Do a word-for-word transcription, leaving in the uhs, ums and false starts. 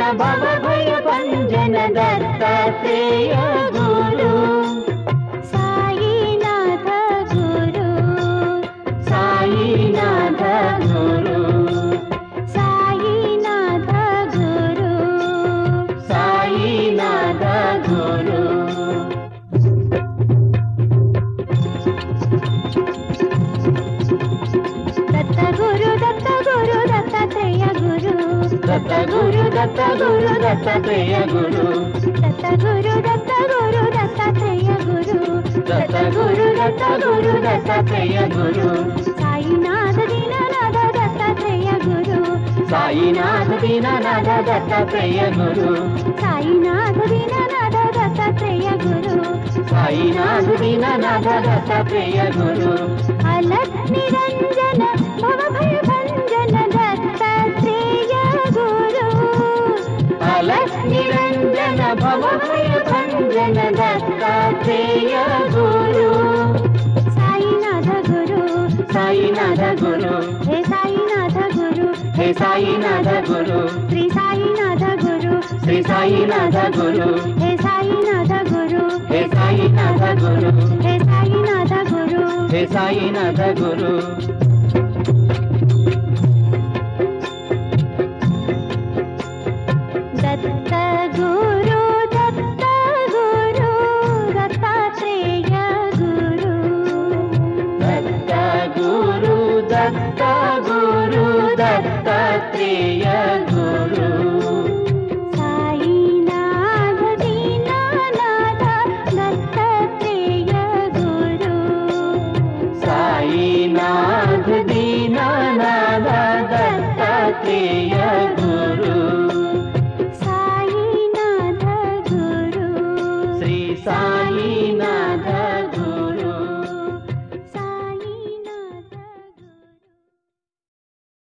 भव भय भंजन दत्तात्रेय गुरु साईनाथ गुरु साईनाथ गुरु साईनाथ गुरु साईनाथ गुरु दत्त गुरु दत्त गुरु दत्तात्रेय गुरु दत्त गुरु दत्त गुरु दत्तात्रेय गुरु दत्त गुरु दत्त गुरु दत्तात्रेय गुरु दत्त गुरु दत्त गुरु दत्तात्रेय गुरु साईनाथ दीननाथ दत्तात्रेय गुरु साईनाथ दीननाथ दत्तात्रेय गुरु साईनाथ दीननाथ दत्तात्रेय गुरु साईनाथ दीननाथ दत्तात्रेय गुरु अलख निरंजन भव भय भंजन दत्तात्रेय गुरु अलख निरंजन भव भय भंजन दत्तात्रेय गुरु साईनाथ गुरु साईनाथ गुरु हे साईनाथ गुरु हे साईनाथ गुरु श्री साईनाथ गुरु श्री साईनाथ गुरु हे साईनाथ गुरु हे साईनाथ गुरु हे साईनाथ गुरु हे साईनाथ गुरु दत्त गुरु दत्त गुरु दत्तात्रेय गुरु दत्त गुरु दत्त गुरु दत्तात्रेय गुरु साईनाथ दीननाथ दत्तात्रेय गुरु साईनाथ दीननाथ दत्तात्रेय